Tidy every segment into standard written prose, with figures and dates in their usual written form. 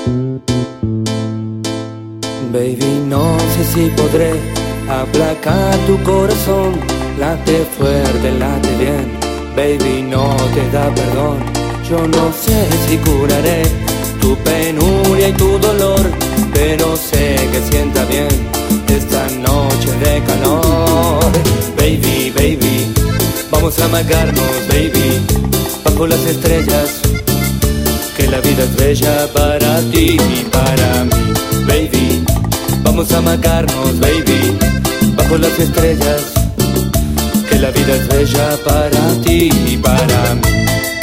Baby, no sé si podré aplacar tu corazón. Late fuerte, late bien. Baby, no te da perdón. Yo no sé si curaré tu penuria y tu dolor, pero sé que sienta bien esta noche de calor. Baby, baby, vamos a amagarnos, baby, bajo las estrellas, que la vida es bella para ti y para mí. Baby, vamos a amagarnos, baby, bajo las estrellas, que la vida es bella para ti y para mí.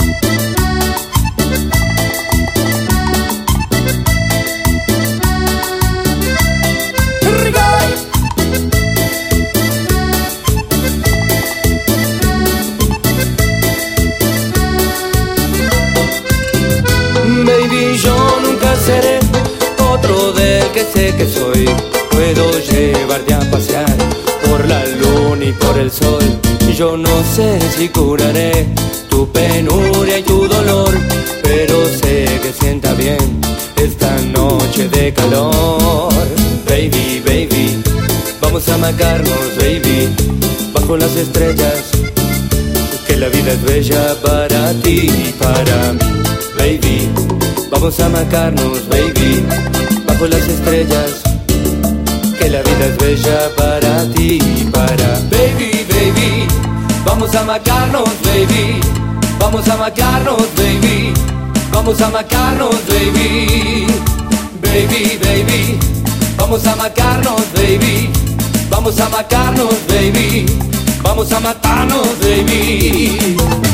Baby, yo nunca seré otro del que sé que soy. Puedo llevarte a pasear por la luna y por el sol. Yo no sé si curaré tu penuria y tu dolor, pero sé que sienta bien esta noche de calor. Baby, baby, vamos a amagarnos, baby, bajo las estrellas, que la vida es bella para ti y para mí. Baby, vamos a amagarnos, baby, bajo las estrellas, que la vida es bella para ti y para baby, baby. Vamos a amagarnos, baby, vamos a amagarnos, baby, vamos a amagarnos, baby, baby, baby. Vamos a amagarnos, baby, vamos a amagarnos, baby, vamos a matarnos, baby.